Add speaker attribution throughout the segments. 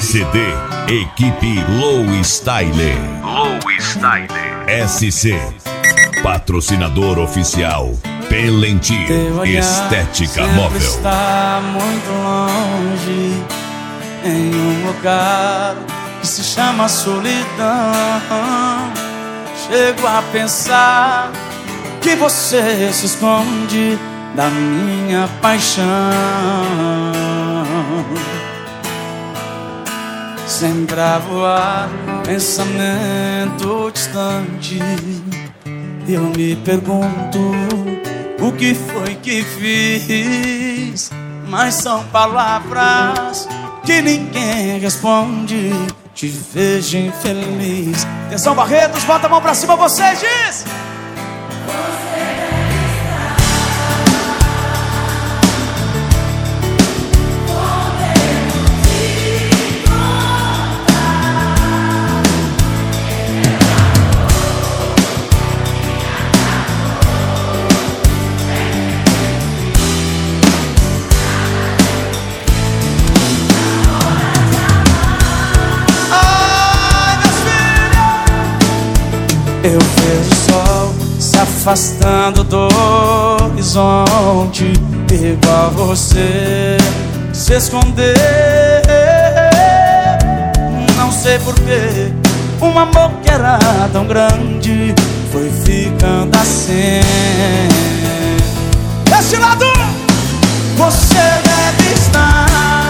Speaker 1: CD Equipe Low Style.
Speaker 2: Low Style.
Speaker 1: SC. Patrocinador oficial Pelentir Estética Móvel.
Speaker 3: Está muito longe, em um lugar que se chama solidão. Chego a pensar que você se esconde da minha paixão. Sempre a voar, pensamento distante. Eu me pergunto o que foi que fiz, mas são palavras que ninguém responde. Te vejo infeliz. Atenção, Barretos, bota a mão pra cima, você diz. Eu vejo o sol se afastando do horizonte, igual você se esconder. Não sei porquê, um amor que era tão grande foi ficando assim. Desse lado, você deve estar.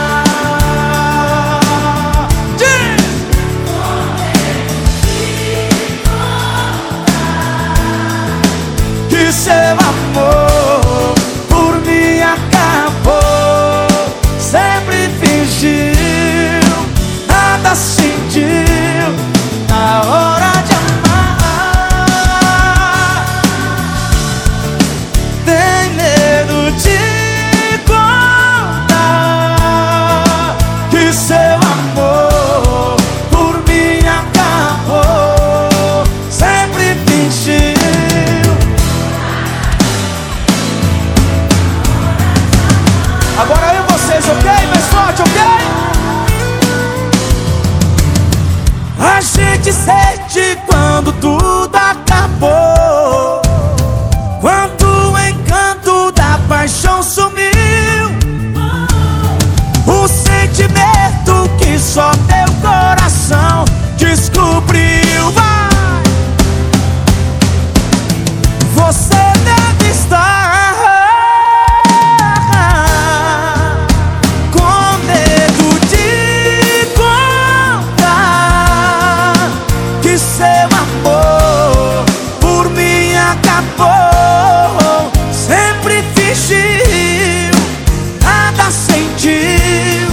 Speaker 3: Seu amor por mim acabou. Sempre fingiu, nada sentiu na hora de amar. Tem medo de contar que seu amor por mim acabou. Sempre fingiu. Agora eu e vocês, ok? Mais forte, ok? A gente sente quando tudo acabou, quando o encanto da paixão sumiu. O sentimento que só teu coração descobriu. Vai! Você deve estar seu amor por mim acabou. Sempre fingiu, nada sentiu.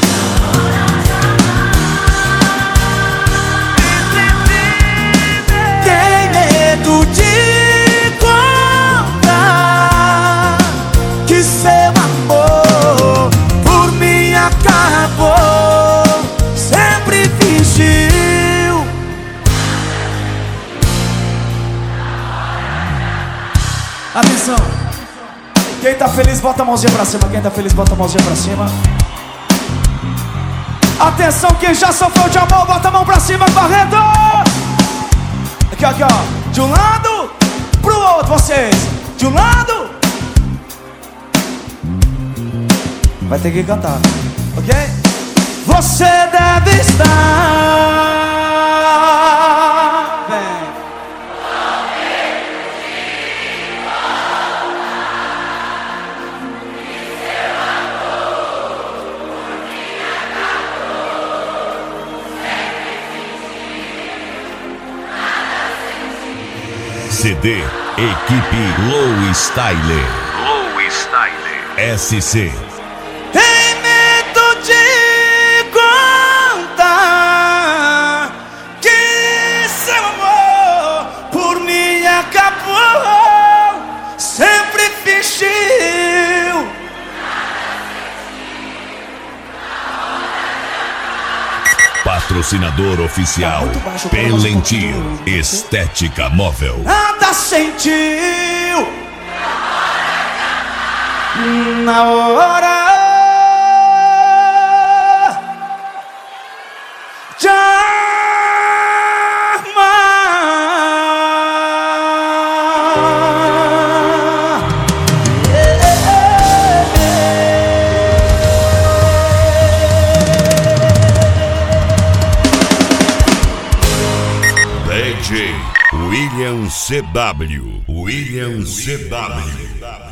Speaker 3: Tem medo de contar que seu amor por mim acabou. Sempre fingiu. Atenção, quem tá feliz bota a mãozinha pra cima. Quem tá feliz bota a mãozinha pra cima. Atenção, quem já sofreu de amor bota a mão pra cima, Barreto. Aqui, aqui, ó. De um lado pro outro, vocês. De um lado. Vai ter que cantar, ok? Você deve estar. Vem.
Speaker 1: CD Equipe Low Style.
Speaker 2: Low Style.
Speaker 1: SC.
Speaker 3: Tem medo de contar que seu amor por mim acabou. Sempre fingiu.
Speaker 1: Patrocinador oficial Pelentir Estética Móvel.
Speaker 3: Nada sentiu na hora
Speaker 1: DJ William CW. William CW.